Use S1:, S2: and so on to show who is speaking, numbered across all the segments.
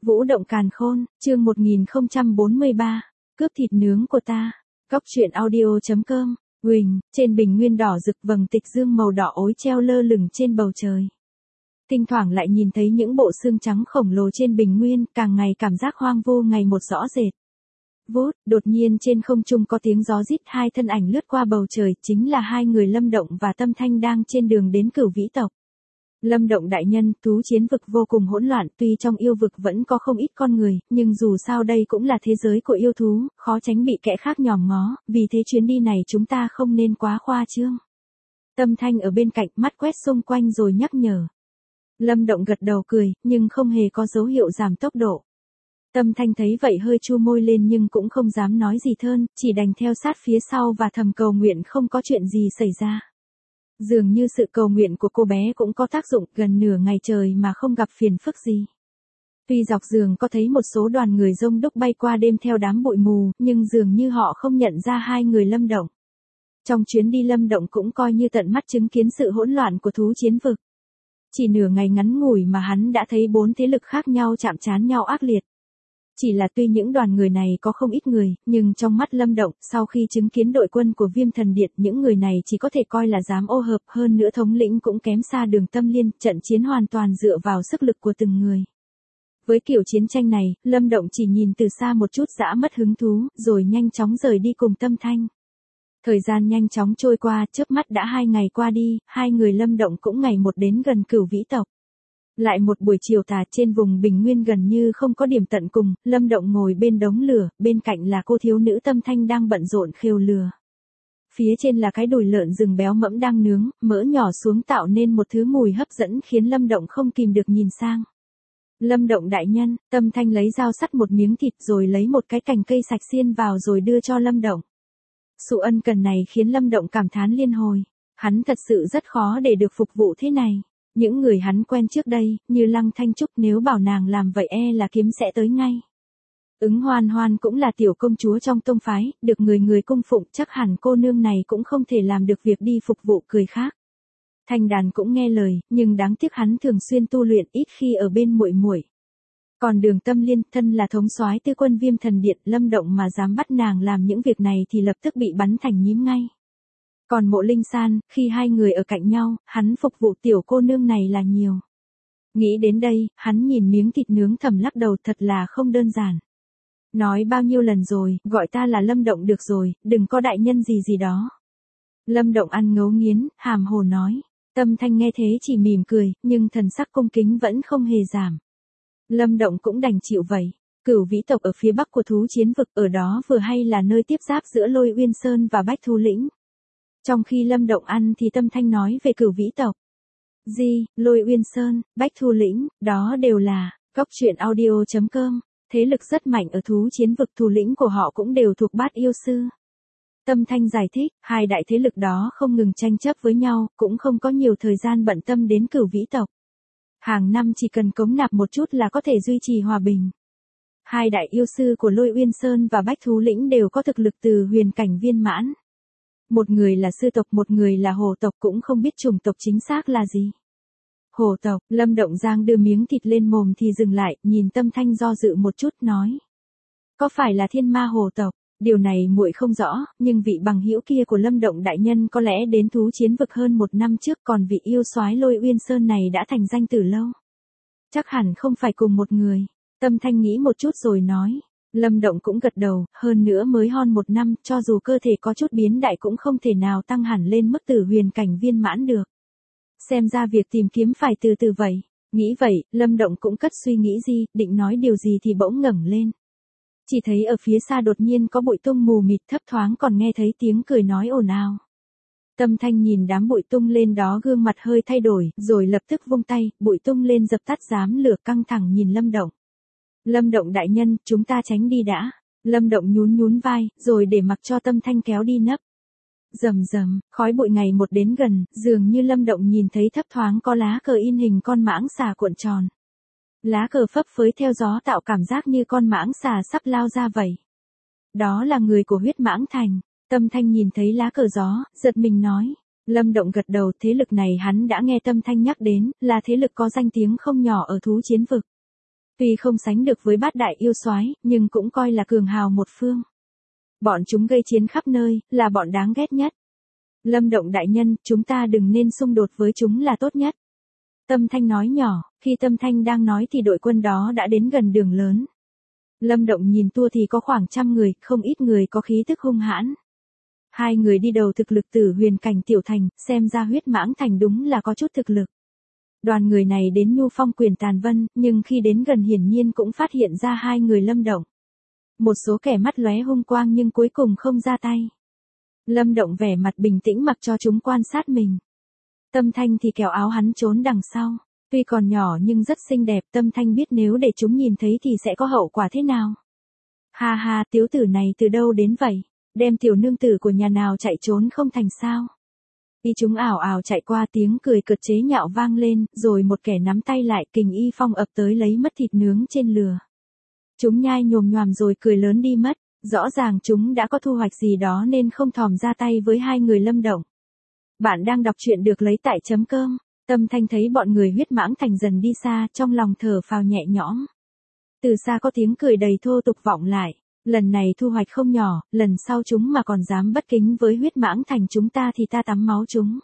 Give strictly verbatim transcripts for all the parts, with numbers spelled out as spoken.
S1: Vũ động càn khôn, chương một nghìn không trăm bốn mươi ba, cướp thịt nướng của ta. Góc truyện audio chấm com, Quỳnh, trên bình nguyên đỏ rực vầng tịch dương màu đỏ ối treo lơ lửng trên bầu trời. Thỉnh thoảng lại nhìn thấy những bộ xương trắng khổng lồ trên bình nguyên, càng ngày cảm giác hoang vu ngày một rõ rệt. Vút, đột nhiên trên không trung có tiếng gió rít, hai thân ảnh lướt qua bầu trời, chính là hai người Lâm Động và Tâm Thanh đang trên đường đến Cửu Vĩ tộc. Lâm Động đại nhân, thú chiến vực vô cùng hỗn loạn, tuy trong yêu vực vẫn có không ít con người, nhưng dù sao đây cũng là thế giới của yêu thú, khó tránh bị kẻ khác nhòm ngó, vì thế chuyến đi này chúng ta không nên quá khoa trương. Tâm Thanh ở bên cạnh mắt quét xung quanh rồi nhắc nhở. Lâm Động gật đầu cười, nhưng không hề có dấu hiệu giảm tốc độ. Tâm Thanh thấy vậy hơi chu môi lên nhưng cũng không dám nói gì hơn, chỉ đành theo sát phía sau và thầm cầu nguyện không có chuyện gì xảy ra. Dường như sự cầu nguyện của cô bé cũng có tác dụng, gần nửa ngày trời mà không gặp phiền phức gì. Tuy dọc đường có thấy một số đoàn người rông đúc bay qua đêm theo đám bụi mù, nhưng dường như họ không nhận ra hai người Lâm Động. Trong chuyến đi Lâm Động cũng coi như tận mắt chứng kiến sự hỗn loạn của thú chiến vực. Chỉ nửa ngày ngắn ngủi mà hắn đã thấy bốn thế lực khác nhau chạm trán nhau ác liệt. Chỉ là tuy những đoàn người này có không ít người, nhưng trong mắt Lâm Động, sau khi chứng kiến đội quân của Viêm Thần Điện, những người này chỉ có thể coi là dám ô hợp, hơn nữa thống lĩnh cũng kém xa Đường Tâm Liên, trận chiến hoàn toàn dựa vào sức lực của từng người. Với kiểu chiến tranh này, Lâm Động chỉ nhìn từ xa một chút dã mất hứng thú, rồi nhanh chóng rời đi cùng Tâm Thanh. Thời gian nhanh chóng trôi qua, chớp mắt đã hai ngày qua đi, hai người Lâm Động cũng ngày một đến gần Cửu Vĩ tộc. Lại một buổi chiều tà, trên vùng bình nguyên gần như không có điểm tận cùng, Lâm Động ngồi bên đống lửa, bên cạnh là cô thiếu nữ Tâm Thanh đang bận rộn khêu lửa. Phía trên là cái đùi lợn rừng béo mẫm đang nướng, mỡ nhỏ xuống tạo nên một thứ mùi hấp dẫn khiến Lâm Động không kìm được nhìn sang. Lâm Động đại nhân, Tâm Thanh lấy dao sắt một miếng thịt rồi lấy một cái cành cây sạch xiên vào rồi đưa cho Lâm Động. Sự ân cần này khiến Lâm Động cảm thán liên hồi, hắn thật sự rất khó để được phục vụ thế này. Những người hắn quen trước đây, như Lăng Thanh Trúc, nếu bảo nàng làm vậy e là kiếm sẽ tới ngay. Ứng Hoan Hoan cũng là tiểu công chúa trong tông phái, được người người cung phụng, chắc hẳn cô nương này cũng không thể làm được việc đi phục vụ người khác. Thanh Đàn cũng nghe lời, nhưng đáng tiếc hắn thường xuyên tu luyện, ít khi ở bên muội muội. Còn Đường Tâm Liên, thân là thống soái tư quân Viêm Thần Điện, Lâm Động mà dám bắt nàng làm những việc này thì lập tức bị bắn thành nhím ngay. Còn Mộ Linh San, khi hai người ở cạnh nhau, hắn phục vụ tiểu cô nương này là nhiều. Nghĩ đến đây, hắn nhìn miếng thịt nướng thầm lắc đầu, thật là không đơn giản. Nói bao nhiêu lần rồi, gọi ta là Lâm Động được rồi, đừng có đại nhân gì gì đó. Lâm Động ăn ngấu nghiến, hàm hồ nói. Tâm Thanh nghe thế chỉ mỉm cười, nhưng thần sắc cung kính vẫn không hề giảm. Lâm Động cũng đành chịu vậy. Cửu Vĩ tộc ở phía bắc của thú chiến vực, ở đó vừa hay là nơi tiếp giáp giữa Lôi Uyên Sơn và Bách Thú Lĩnh. Trong khi Lâm Động ăn thì Tâm Thanh nói về Cửu Vĩ tộc. Di, Lôi Uyên Sơn, Bách Thu Lĩnh, đó đều là, góc truyện audio chấm com, thế lực rất mạnh ở thú chiến vực, thủ lĩnh của họ cũng đều thuộc bát yêu sư. Tâm Thanh giải thích, hai đại thế lực đó không ngừng tranh chấp với nhau, cũng không có nhiều thời gian bận tâm đến Cửu Vĩ tộc. Hàng năm chỉ cần cống nạp một chút là có thể duy trì hòa bình. Hai đại yêu sư của Lôi Uyên Sơn và Bách Thú Lĩnh đều có thực lực từ huyền cảnh viên mãn. Một người là sư tộc, một người là hồ tộc, cũng không biết chủng tộc chính xác là gì. Hồ tộc, Lâm Động giang đưa miếng thịt lên mồm thì dừng lại, nhìn Tâm Thanh do dự một chút nói. Có phải là thiên ma hồ tộc? Điều này muội không rõ, nhưng vị bằng hữu kia của Lâm Động đại nhân có lẽ đến thú chiến vực hơn một năm trước, còn vị yêu soái Lôi Uyên Sơn này đã thành danh từ lâu. Chắc hẳn không phải cùng một người. Tâm Thanh nghĩ một chút rồi nói. Lâm Động cũng gật đầu, hơn nữa mới hon một năm, cho dù cơ thể có chút biến đại cũng không thể nào tăng hẳn lên mức tử huyền cảnh viên mãn được. Xem ra việc tìm kiếm phải từ từ vậy. Nghĩ vậy, Lâm Động cũng cất suy nghĩ gì, định nói điều gì thì bỗng ngẩng lên. Chỉ thấy ở phía xa đột nhiên có bụi tung mù mịt, thấp thoáng còn nghe thấy tiếng cười nói ồn ào. Tâm Thanh nhìn đám bụi tung lên đó, gương mặt hơi thay đổi, rồi lập tức vung tay, bụi tung lên dập tắt đám lửa, căng thẳng nhìn Lâm Động. Lâm Động đại nhân, chúng ta tránh đi đã. Lâm Động nhún nhún vai, rồi để mặc cho Tâm Thanh kéo đi nấp. Rầm rầm, khói bụi ngày một đến gần, dường như Lâm Động nhìn thấy thấp thoáng có lá cờ in hình con mãng xà cuộn tròn. Lá cờ phấp phới theo gió tạo cảm giác như con mãng xà sắp lao ra vậy. Đó là người của huyết mãng thành. Tâm Thanh nhìn thấy lá cờ gió, giật mình nói. Lâm Động gật đầu, thế lực này hắn đã nghe Tâm Thanh nhắc đến, là thế lực có danh tiếng không nhỏ ở thú chiến vực. Tuy không sánh được với bát đại yêu soái, nhưng cũng coi là cường hào một phương. Bọn chúng gây chiến khắp nơi, là bọn đáng ghét nhất. Lâm Động đại nhân, chúng ta đừng nên xung đột với chúng là tốt nhất. Tâm Thanh nói nhỏ, khi Tâm Thanh đang nói thì đội quân đó đã đến gần đường lớn. Lâm Động nhìn tua thì có khoảng trăm người, không ít người có khí tức hung hãn. Hai người đi đầu thực lực Tử Huyền cảnh tiểu thành, xem ra Huyết Mãng thành đúng là có chút thực lực. Đoàn người này đến Nhu Phong Quyền Tàn Vân, nhưng khi đến gần hiển nhiên cũng phát hiện ra hai người Lâm Động. Một số kẻ mắt lóe hung quang nhưng cuối cùng không ra tay. Lâm Động vẻ mặt bình tĩnh mặc cho chúng quan sát mình. Tâm Thanh thì kéo áo hắn trốn đằng sau. Tuy còn nhỏ nhưng rất xinh đẹp, Tâm Thanh biết nếu để chúng nhìn thấy thì sẽ có hậu quả thế nào. Ha ha, tiểu tử này từ đâu đến vậy? Đem tiểu nương tử của nhà nào chạy trốn không thành sao? Y chúng ảo ảo chạy qua, tiếng cười cợt chế nhạo vang lên, rồi một kẻ nắm tay lại, kình y phong ập tới lấy mất thịt nướng trên lửa. Chúng nhai nhồm nhoàm rồi cười lớn đi mất, rõ ràng chúng đã có thu hoạch gì đó nên không thòm ra tay với hai người Lâm Động. Bạn đang đọc truyện được lấy tại chấm cơm. Tâm Thanh thấy bọn người Huyết Mãng thành dần đi xa, trong lòng thở phào nhẹ nhõm. Từ xa có tiếng cười đầy thô tục vọng lại. Lần này thu hoạch không nhỏ, lần sau chúng mà còn dám bất kính với Huyết Mãng thành chúng ta thì ta tắm máu chúng.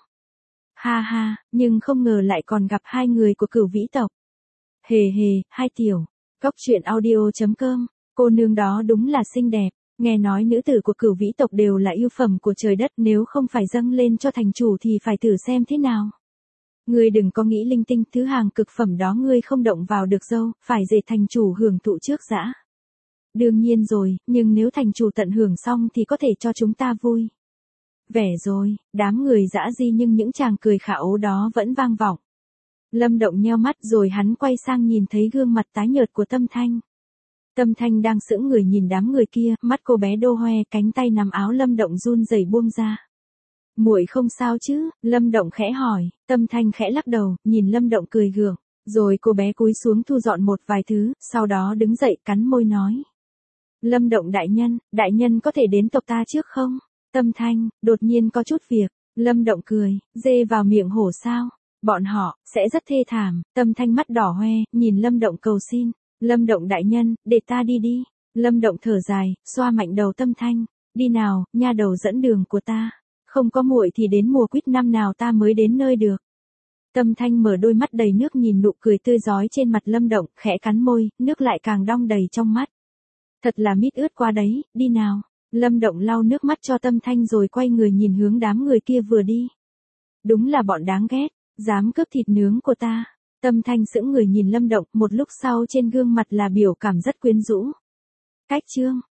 S1: Ha ha, nhưng không ngờ lại còn gặp hai người của Cửu Vĩ tộc. Hề hề, hai tiểu. Cốc truyện audio chấm com, cô nương đó đúng là xinh đẹp. Nghe nói nữ tử của Cửu Vĩ tộc đều là yêu phẩm của trời đất, nếu không phải dâng lên cho thành chủ thì phải thử xem thế nào. Ngươi đừng có nghĩ linh tinh, thứ hàng cực phẩm đó ngươi không động vào được dâu, phải để thành chủ hưởng thụ trước đã. Đương nhiên rồi, nhưng nếu thành chủ tận hưởng xong thì có thể cho chúng ta vui. Vẻ rồi, đám người dã di nhưng những chàng cười khả ố đó vẫn vang vọng. Lâm Động nheo mắt rồi hắn quay sang nhìn thấy gương mặt tái nhợt của Tâm Thanh. Tâm Thanh đang sững người nhìn đám người kia, mắt cô bé đô hoe, cánh tay nắm áo Lâm Động run rẩy buông ra. Muội không sao chứ? Lâm Động khẽ hỏi. Tâm Thanh khẽ lắc đầu, nhìn Lâm Động cười gượng, rồi cô bé cúi xuống thu dọn một vài thứ, sau đó đứng dậy cắn môi nói. Lâm Động đại nhân, đại nhân có thể đến tộc ta trước không? Tâm Thanh, đột nhiên có chút việc. Lâm Động cười, dê vào miệng hổ sao? Bọn họ, sẽ rất thê thảm. Tâm Thanh mắt đỏ hoe, nhìn Lâm Động cầu xin. Lâm Động đại nhân, để ta đi đi. Lâm Động thở dài, xoa mạnh đầu Tâm Thanh. Đi nào, nha đầu dẫn đường của ta. Không có muội thì đến mùa quýt năm nào ta mới đến nơi được. Tâm Thanh mở đôi mắt đầy nước nhìn nụ cười tươi rói trên mặt Lâm Động, khẽ cắn môi, nước lại càng đong đầy trong mắt. Thật là mít ướt qua đấy, đi nào. Lâm Động lau nước mắt cho Tâm Thanh rồi quay người nhìn hướng đám người kia vừa đi. Đúng là bọn đáng ghét, dám cướp thịt nướng của ta. Tâm Thanh sững người nhìn Lâm Động, một lúc sau trên gương mặt là biểu cảm rất quyến rũ. Cách chương